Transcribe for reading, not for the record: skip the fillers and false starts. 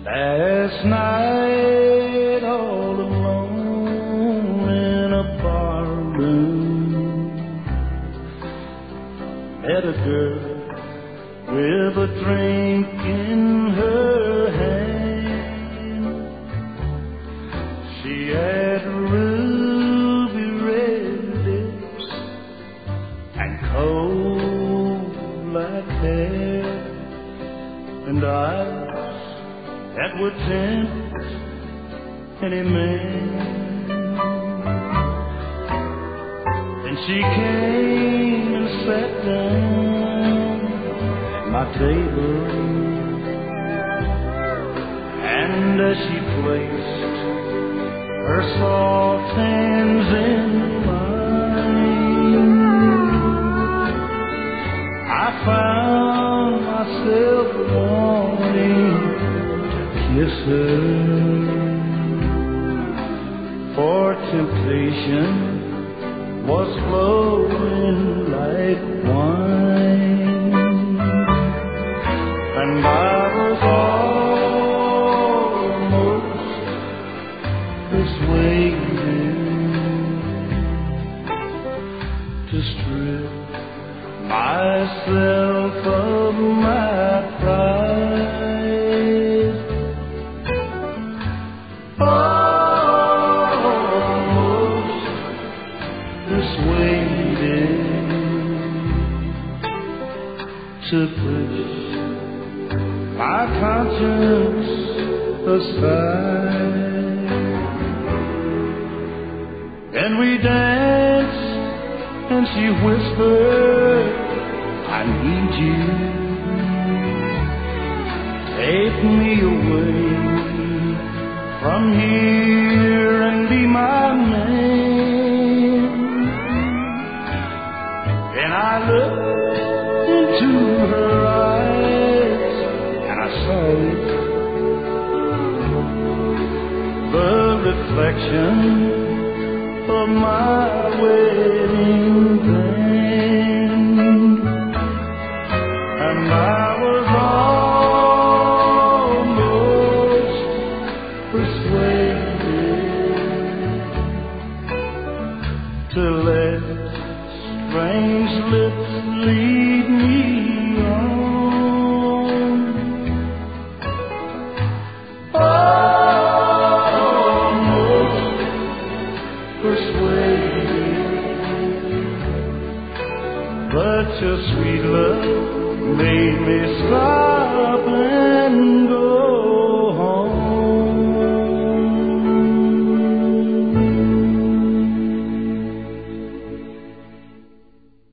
Last night, all alone in a bar room, met a girl with a drink in her hand. She had ruby red lips and coal black hair and eyes that would tempt any man. And she came and sat down at my table, and as she placed her soft hands in mine, I found myself wanting kiss her, for temptation was flowing like wine, and I was almost persuaded to strip myself of my pride. To push my conscience aside. And we danced, and she whispered, I need you. Take me away from here and be my man. And I looked into her eyes, and I saw it, the reflection